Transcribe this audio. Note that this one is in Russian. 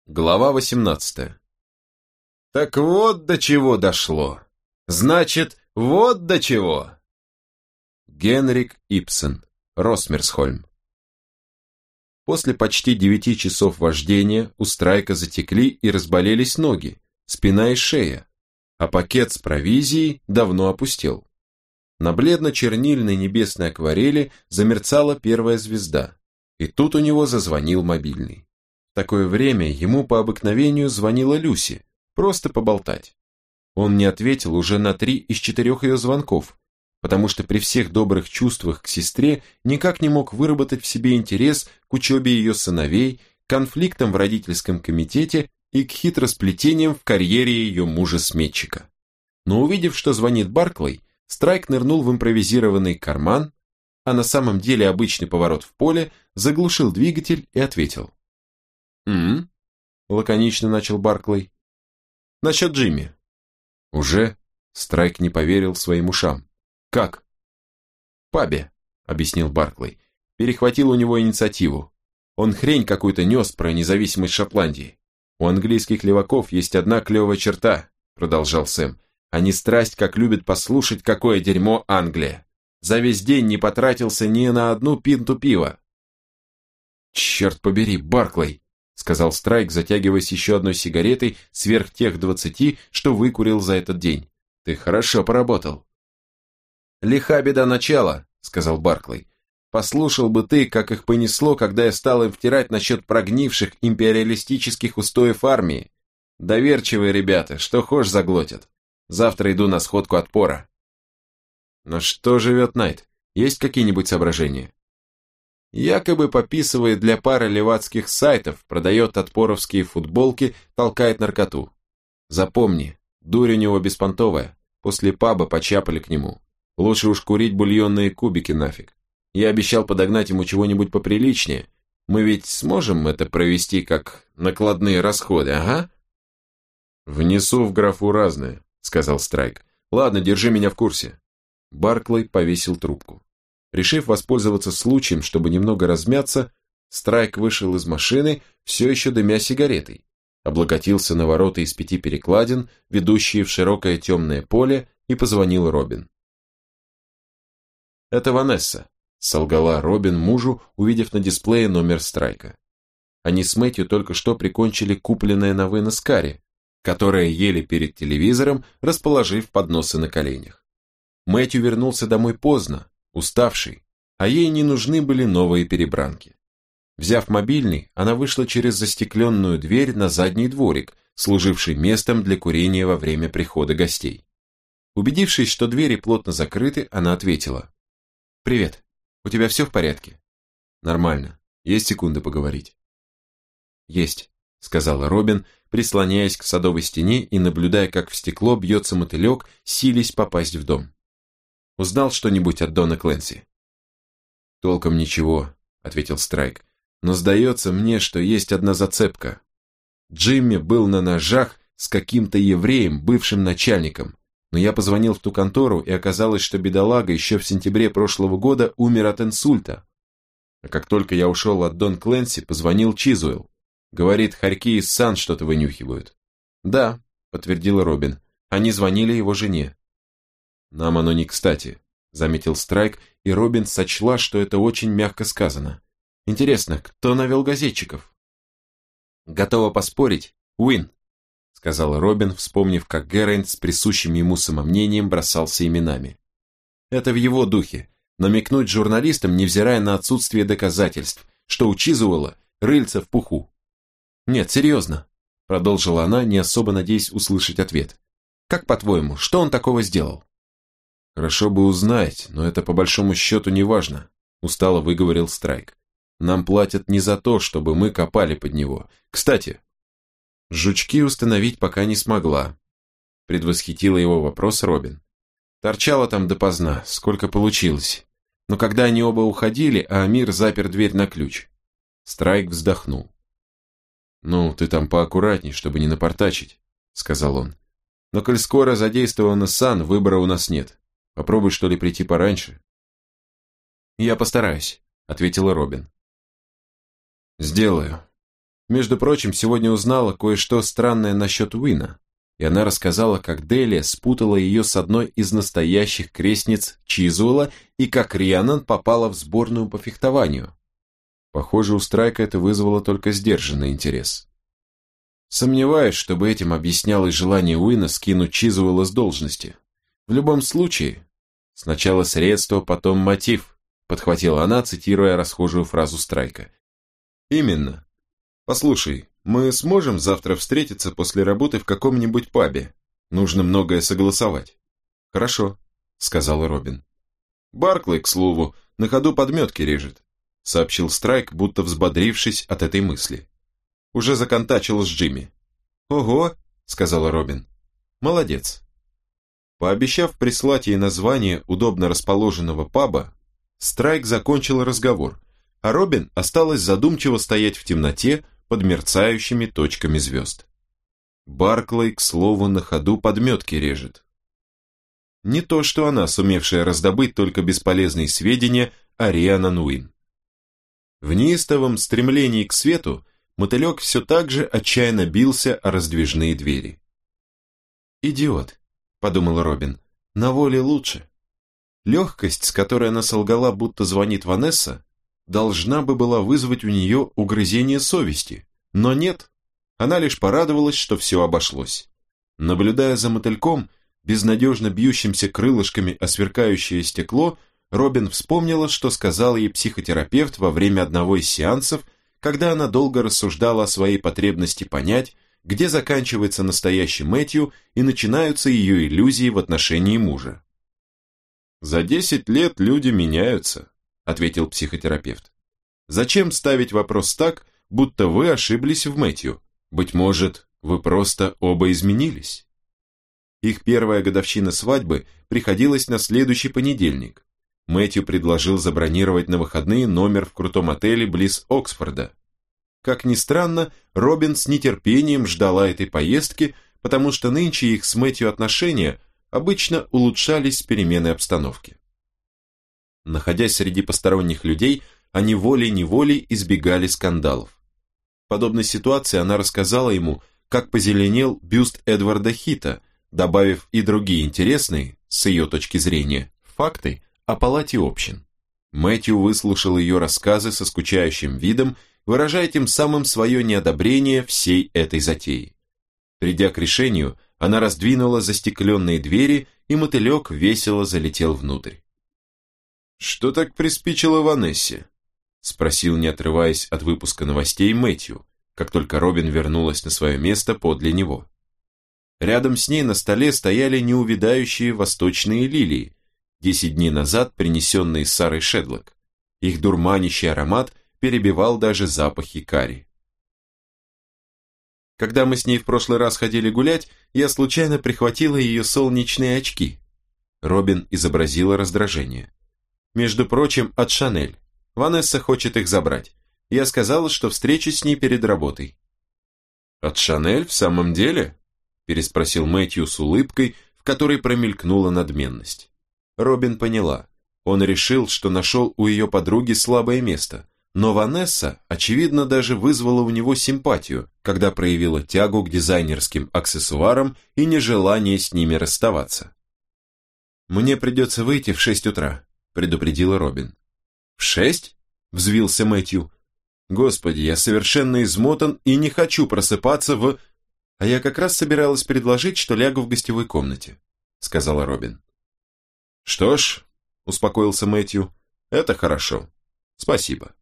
Глава 18. Так вот до чего дошло. Значит, вот до чего. Генрик Ибсен, Росмерсхольм. После почти 9 часов вождения у Страйка затекли и разболелись ноги, спина и шея, а пакет с провизией давно опустел. На бледно-чернильной небесной акварели замерцала первая звезда, и тут у него зазвонил мобильный. В такое время ему по обыкновению звонила Люси, просто поболтать. Он не ответил уже на 3 из 4 ее звонков, потому что при всех добрых чувствах к сестре никак не мог выработать в себе интерес к учебе ее сыновей, к конфликтам в родительском комитете и к хитросплетениям в карьере ее мужа-сметчика. Но увидев, что звонит Барклай, Страйк нырнул в импровизированный карман, а на самом деле обычный поворот в поле, заглушил двигатель и ответил. «М-м-м», лаконично начал Барклай. «Насчет Джимми». «Уже?» Страйк не поверил своим ушам. «Как?» «В пабе», объяснил Барклай. «Перехватил у него инициативу. Он хрень какую-то нес про независимость Шотландии. У английских леваков есть одна клевая черта», продолжал Сэм. «Они страсть как любят послушать, какое дерьмо Англия. За весь день не потратился ни на одну пинту пива». «Черт побери, Барклай», сказал Страйк, затягиваясь еще одной сигаретой сверх тех 20, что выкурил за этот день. «Ты хорошо поработал». «Лиха беда начала», сказал Барклай. «Послушал бы ты, как их понесло, когда я стал им втирать насчет прогнивших империалистических устоев армии. Доверчивые ребята, что хошь заглотят. Завтра иду на сходку отпора». «На что живет Найт? Есть какие-нибудь соображения?» «Якобы пописывает для пары левацких сайтов, продает отпоровские футболки, толкает наркоту. Запомни, дурь у него беспонтовая, после паба почапали к нему. Лучше уж курить бульонные кубики нафиг. Я обещал подогнать ему чего-нибудь поприличнее. Мы ведь сможем это провести как накладные расходы, ага?» «Внесу в графу разное», сказал Страйк. «Ладно, держи меня в курсе». Барклай повесил трубку. Решив воспользоваться случаем, чтобы немного размяться, Страйк вышел из машины, все еще дымя сигаретой, облокотился на ворота из 5 перекладин, ведущие в широкое темное поле, и позвонил Робин. «Это Ванесса», — солгала Робин мужу, увидев на дисплее номер Страйка. Они с Мэтью только что прикончили купленное на вынос карри, которое ели перед телевизором, расположив подносы на коленях. Мэтью вернулся домой поздно, уставший, а ей не нужны были новые перебранки. Взяв мобильный, она вышла через застекленную дверь на задний дворик, служивший местом для курения во время прихода гостей. Убедившись, что двери плотно закрыты, она ответила. «Привет, у тебя все в порядке?» «Нормально, есть секунда поговорить?» «Есть», сказала Робин, прислоняясь к садовой стене и наблюдая, как в стекло бьется мотылек, силясь попасть в дом. «Узнал что-нибудь от Дона Кленси?» «Толком ничего», — ответил Страйк, «но сдается мне, что есть одна зацепка. Джимми был на ножах с каким-то евреем, бывшим начальником, но я позвонил в ту контору, и оказалось, что бедолага еще в сентябре прошлого года умер от инсульта. А как только я ушел от Дон Кленси, позвонил Чизуэлл. Говорит, хорьки из Сан что-то вынюхивают». «Да», — подтвердила Робин, — «они звонили его жене». «Нам оно не кстати», — заметил Страйк, и Робин сочла, что это очень мягко сказано. «Интересно, кто навел газетчиков?» «Готова поспорить, Уин», — сказала Робин, вспомнив, как Герайнт с присущим ему самомнением бросался именами. «Это в его духе, намекнуть журналистам, невзирая на отсутствие доказательств, что у Чизуэлла рыльца в пуху». «Нет, серьезно», — продолжила она, не особо надеясь услышать ответ. «Как по-твоему, что он такого сделал?» «Хорошо бы узнать, но это по большому счету не важно», — устало выговорил Страйк. «Нам платят не за то, чтобы мы копали под него. Кстати, жучки установить пока не смогла», — предвосхитила его вопрос Робин. «Торчала там допоздна, сколько получилось. Но когда они оба уходили, а Амир запер дверь на ключ». Страйк вздохнул. «Ну, ты там поаккуратней, чтобы не напортачить», — сказал он. «Но коль скоро задействована Сан, выбора у нас нет. Попробуй, что ли, прийти пораньше». «Я постараюсь», — ответила Робин. «Сделаю. Между прочим, сегодня узнала кое-что странное насчет Уина, и она рассказала, как Делия спутала ее с одной из настоящих крестниц Чизуэлла и как Рианан попала в сборную по фехтованию. Похоже, у Страйка это вызвало только сдержанный интерес. Сомневаюсь, чтобы этим объяснялось желание Уина скинуть Чизуэлла с должности. В любом случае, сначала средство, потом мотив, подхватила она, цитируя расхожую фразу Страйка. Именно. Послушай, мы сможем завтра встретиться после работы в каком-нибудь пабе? Нужно многое согласовать. Хорошо, сказал Робин. Барклey, к слову, на ходу подметки режет, сообщил Страйк, будто взбодрившись от этой мысли. Уже законтачил с Джимми. Ого, сказала Робин. Молодец. Пообещав прислать ей название удобно расположенного паба, Страйк закончил разговор, а Робин осталась задумчиво стоять в темноте под мерцающими точками звезд. Барклey, к слову, на ходу подметки режет. Не то, что она, сумевшая раздобыть только бесполезные сведения о Рианан Уин. В неистовом стремлении к свету мотылек все так же отчаянно бился о раздвижные двери. «Идиот», — подумал Робин, — «на воле лучше». Легкость, с которой она солгала, будто звонит Ванесса, должна бы была вызвать у нее угрызение совести, но нет, она лишь порадовалась, что все обошлось. Наблюдая за мотыльком, безнадежно бьющимся крылышками о сверкающее стекло, Робин вспомнила, что сказал ей психотерапевт во время одного из сеансов, когда она долго рассуждала о своей потребности понять, где заканчивается настоящий Мэтью и начинаются ее иллюзии в отношении мужа. «За 10 лет люди меняются», — ответил психотерапевт. «Зачем ставить вопрос так, будто вы ошиблись в Мэтью? Быть может, вы просто оба изменились?» Их первая годовщина свадьбы приходилась на следующий понедельник. Мэтью предложил забронировать на выходные номер в крутом отеле близ Оксфорда. Как ни странно, Робин с нетерпением ждала этой поездки, потому что нынче их с Мэтью отношения обычно улучшались с переменой обстановки. Находясь среди посторонних людей, они волей-неволей избегали скандалов. В подобной ситуации она рассказала ему, как позеленел бюст Эдварда Хита, добавив и другие интересные, с ее точки зрения, факты о палате общин. Мэтью выслушал ее рассказы со скучающим видом, выражая тем самым свое неодобрение всей этой затеи. Придя к решению, она раздвинула застекленные двери, и мотылек весело залетел внутрь. «Что так приспичило Ванессе?» — спросил, не отрываясь от выпуска новостей, Мэтью, как только Робин вернулась на свое место подле него. Рядом с ней на столе стояли неувядающие восточные лилии, 10 дней назад принесенные Сарой Шедлок. Их дурманящий аромат перебивал даже запахи карри. Когда мы с ней в прошлый раз ходили гулять, я случайно прихватила ее солнечные очки. Робин изобразила раздражение. Между прочим, от Шанель. Ванесса хочет их забрать. Я сказала, что встречусь с ней перед работой. «От Шанель в самом деле?» переспросил Мэтью с улыбкой, в которой промелькнула надменность. Робин поняла. Он решил, что нашел у ее подруги слабое место, но Ванесса, очевидно, даже вызвала у него симпатию, когда проявила тягу к дизайнерским аксессуарам и нежелание с ними расставаться. «Мне придется выйти в 6 утра», — предупредила Робин. «В 6?» — взвился Мэтью. «Господи, я совершенно измотан и не хочу просыпаться в...» «А я как раз собиралась предложить, что лягу в гостевой комнате», — сказала Робин. «Что ж», — успокоился Мэтью, — «это хорошо. Спасибо».